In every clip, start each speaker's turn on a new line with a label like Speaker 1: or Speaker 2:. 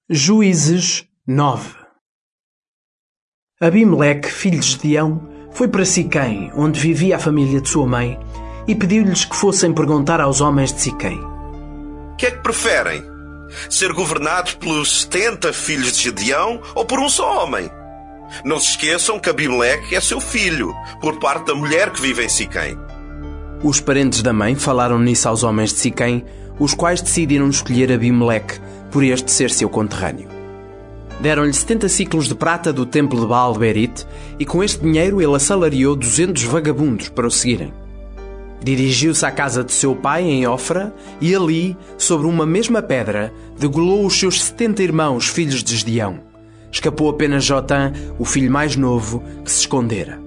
Speaker 1: Juízes 9. Abimeleque, filho de Gedeão, foi para Siquém, onde vivia a família de sua mãe, e pediu-lhes que fossem perguntar aos homens de Siquém:
Speaker 2: que é que preferem? Ser governados pelos 70 filhos de Gedeão ou por um só homem? Não se esqueçam que Abimeleque é seu filho, por parte da mulher que vive em Siquém.
Speaker 1: Os parentes da mãe falaram nisso aos homens de Siquém, os quais decidiram escolher Abimeleque, por este ser seu conterrâneo. Deram-lhe 70 ciclos de prata do templo de Baal-Berite, e com este dinheiro ele assalariou 200 vagabundos para o seguirem. Dirigiu-se à casa de seu pai em Ofra, e ali, sobre uma mesma pedra, degolou os seus 70 irmãos, filhos de Gedeão. Escapou apenas Jotã, o filho mais novo, que se escondera.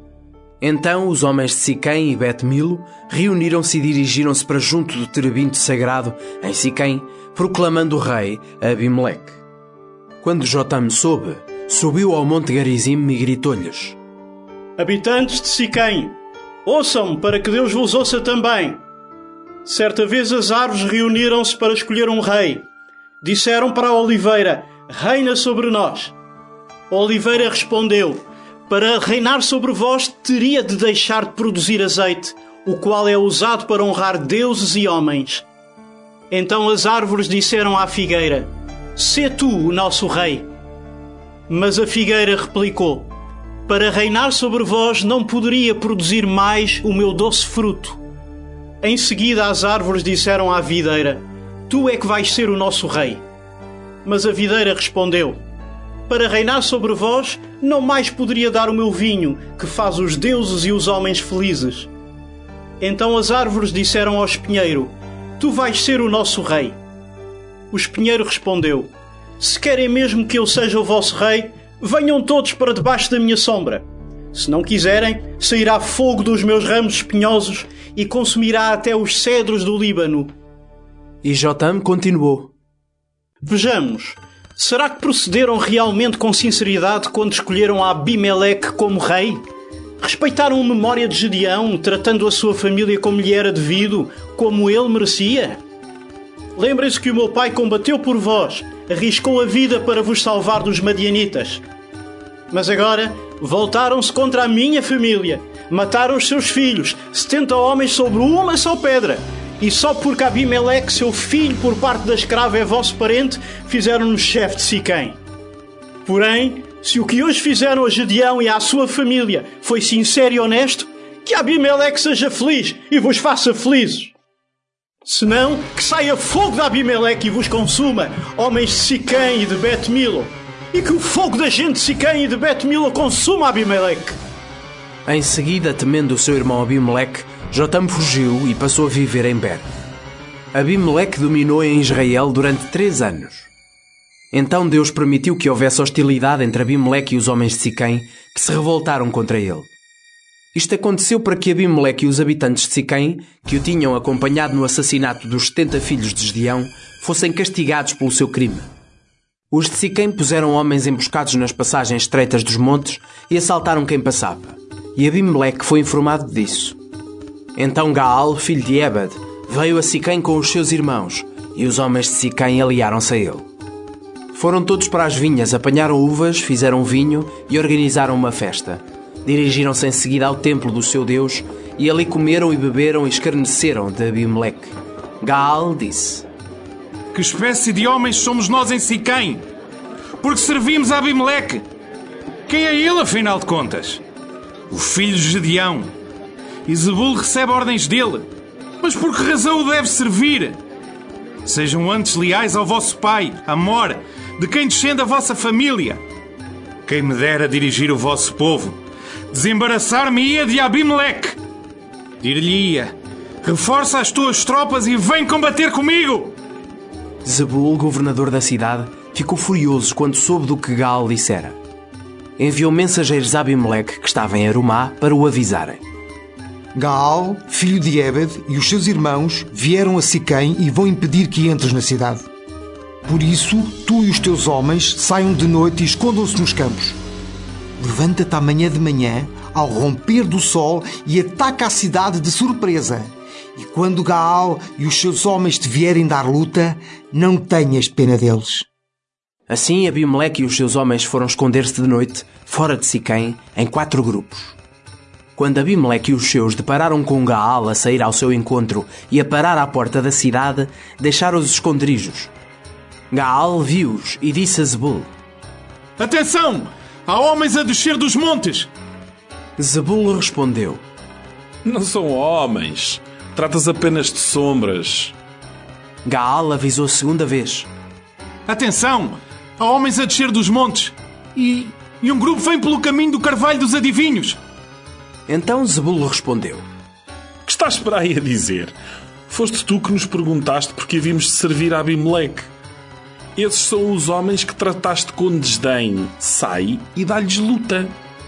Speaker 1: Então os homens de Siquém e Bet-Milo reuniram-se e dirigiram-se para junto do terebinto sagrado em Siquém, proclamando o rei a Abimeleque. Quando Jotã soube, subiu ao monte Garizim e gritou-lhes:
Speaker 3: habitantes de Siquém, ouçam-me para que Deus vos ouça também. Certa vez as árvores reuniram-se para escolher um rei. Disseram para a oliveira: reina sobre nós. A oliveira respondeu: para reinar sobre vós teria de deixar de produzir azeite, o qual é usado para honrar deuses e homens. Então as árvores disseram à figueira: sê tu o nosso rei. Mas a figueira replicou: para reinar sobre vós não poderia produzir mais o meu doce fruto. Em seguida as árvores disseram à videira: tu é que vais ser o nosso rei. Mas a videira respondeu: para reinar sobre vós não mais poderia dar o meu vinho, que faz os deuses e os homens felizes. Então as árvores disseram ao espinheiro: tu vais ser o nosso rei. O espinheiro respondeu: se querem mesmo que eu seja o vosso rei, venham todos para debaixo da minha sombra. Se não quiserem, sairá fogo dos meus ramos espinhosos e consumirá até os cedros do Líbano.
Speaker 1: E Jotã continuou:
Speaker 3: vejamos, será que procederam realmente com sinceridade quando escolheram a Abimeleque como rei? Respeitaram a memória de Gedeão, tratando a sua família como lhe era devido, como ele merecia? Lembrem-se que o meu pai combateu por vós, arriscou a vida para vos salvar dos madianitas. Mas agora voltaram-se contra a minha família, mataram os seus filhos, 70 homens sobre uma só pedra. E só porque Abimeleque, seu filho por parte da escrava, é vosso parente, fizeram-nos chefe de Siquém. Porém, se o que hoje fizeram a Gedeão e à sua família foi sincero e honesto, que Abimeleque seja feliz e vos faça felizes. Senão, que saia fogo de Abimeleque e vos consuma, homens de Siquém e de Bet-Milo, e que o fogo da gente de Siquém e de Bet-Milo consuma Abimeleque.
Speaker 1: Em seguida, temendo o seu irmão Abimeleque, Jotã fugiu e passou a viver em Ber. Abimeleque dominou em Israel durante 3 anos. Então Deus permitiu que houvesse hostilidade entre Abimeleque e os homens de Siquém, que se revoltaram contra ele. Isto aconteceu para que Abimeleque e os habitantes de Siquém, que o tinham acompanhado no assassinato dos 70 filhos de Gedeão, fossem castigados pelo seu crime. Os de Siquém puseram homens emboscados nas passagens estreitas dos montes e assaltaram quem passava. E Abimeleque foi informado disso. Então Gaal, filho de Ebed, veio a Siquém com os seus irmãos, e os homens de Siquém aliaram-se a ele. Foram todos para as vinhas, apanharam uvas, fizeram vinho e organizaram uma festa. Dirigiram-se em seguida ao templo do seu Deus, e ali comeram e beberam e escarneceram de Abimeleque. Gaal disse:
Speaker 4: que espécie de homens somos nós em Siquém? Porque servimos a Abimeleque. Quem é ele, afinal de contas? O filho de Gedeão. E Zebul recebe ordens dele. Mas por que razão o deve servir? Sejam antes leais ao vosso pai, Amor, de quem descende a vossa família. Quem me dera dirigir o vosso povo, desembaraçar-me-ia de Abimeleque. Dir-lhe-ia: reforça as tuas tropas e vem combater comigo.
Speaker 1: Zebul, governador da cidade, ficou furioso quando soube do que Gaal dissera. Enviou mensageiros a Abimeleque, que estava em Arumá, para o avisarem.
Speaker 5: Gaal, filho de Ebed, e os seus irmãos vieram a Siquém e vão impedir que entres na cidade. Por isso, tu e os teus homens saiam de noite e escondam-se nos campos. Levanta-te amanhã de manhã, ao romper do sol, e ataca a cidade de surpresa. E quando Gaal e os seus homens te vierem dar luta, não tenhas pena deles.
Speaker 1: Assim Abimeleque e os seus homens foram esconder-se de noite, fora de Siquém, em 4 grupos. Quando Abimeleque e os seus depararam com Gaal a sair ao seu encontro e a parar à porta da cidade, deixaram os esconderijos. Gaal viu-os e disse a Zebul:
Speaker 4: Atenção! Há homens a descer dos montes!
Speaker 1: Zebul respondeu:
Speaker 6: Não são homens. Tratas apenas de sombras.
Speaker 1: Gaal avisou segunda vez:
Speaker 4: Atenção! Há homens a descer dos montes! E um grupo vem pelo caminho do Carvalho dos Adivinhos!
Speaker 1: Então Zebul respondeu:
Speaker 6: Que estás para aí a dizer? Foste tu que nos perguntaste porque havíamos de servir a Abimeleque. Esses são os homens que trataste com desdém. Sai e dá-lhes luta.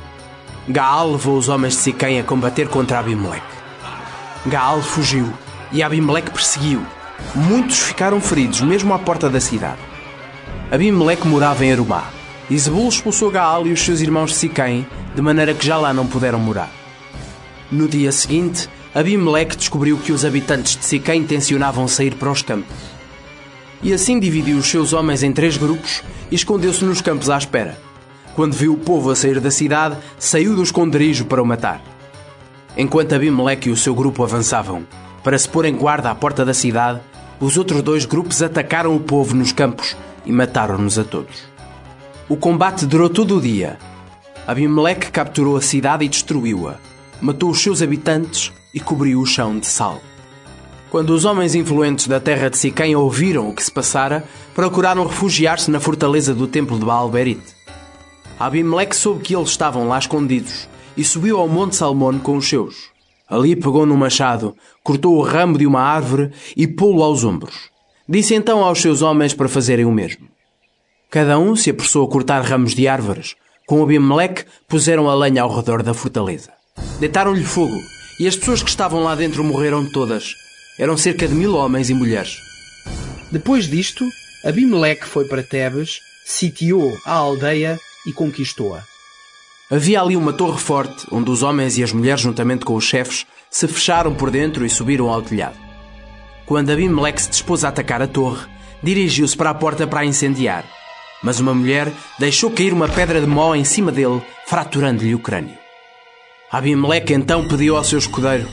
Speaker 1: Gaal levou os homens de Siquém a combater contra Abimeleque. Gaal fugiu e Abimeleque perseguiu. Muitos ficaram feridos, mesmo à porta da cidade. Abimeleque morava em Arumá, e Zebul expulsou Gaal e os seus irmãos de Siquém, de maneira que já lá não puderam morar. No dia seguinte, Abimeleque descobriu que os habitantes de Siquém tencionavam sair para os campos. E assim dividiu os seus homens em 3 grupos e escondeu-se nos campos à espera. Quando viu o povo a sair da cidade, saiu do esconderijo para o matar. Enquanto Abimeleque e o seu grupo avançavam, para se pôr em guarda à porta da cidade, os outros 2 grupos atacaram o povo nos campos e mataram-nos a todos. O combate durou todo o dia. Abimeleque capturou a cidade e destruiu-a, matou os seus habitantes e cobriu o chão de sal. Quando os homens influentes da terra de Siquém ouviram o que se passara, procuraram refugiar-se na fortaleza do templo de Baal-Berite. Abimeleque soube que eles estavam lá escondidos e subiu ao monte Salmone com os seus. Ali pegou num machado, cortou o ramo de uma árvore e pô-lo aos ombros. Disse então aos seus homens para fazerem o mesmo. Cada um se apressou a cortar ramos de árvores. Com Abimeleque puseram a lenha ao redor da fortaleza. Deitaram-lhe fogo e as pessoas que estavam lá dentro morreram todas. Eram cerca de 1000 homens e mulheres.
Speaker 7: Depois disto, Abimeleque foi para Tebes, sitiou a aldeia e conquistou-a.
Speaker 1: Havia ali uma torre forte, onde os homens e as mulheres, juntamente com os chefes, se fecharam por dentro e subiram ao telhado. Quando Abimeleque se dispôs a atacar a torre, dirigiu-se para a porta para a incendiar. Mas uma mulher deixou cair uma pedra de mó em cima dele, fraturando-lhe o crânio. Abimeleque então pediu ao seu escudeiro: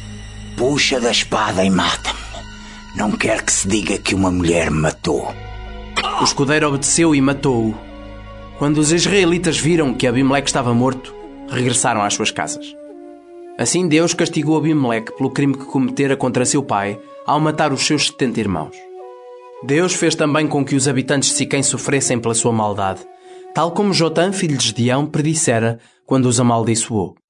Speaker 8: Puxa da espada e mata-me. Não quero que se diga que uma mulher me matou.
Speaker 1: O escudeiro obedeceu e matou-o. Quando os israelitas viram que Abimeleque estava morto, regressaram às suas casas. Assim Deus castigou Abimeleque pelo crime que cometera contra seu pai ao matar os seus 70 irmãos. Deus fez também com que os habitantes de Siquém sofressem pela sua maldade, tal como Jotã, filho de Gedeão, predissera quando os amaldiçoou.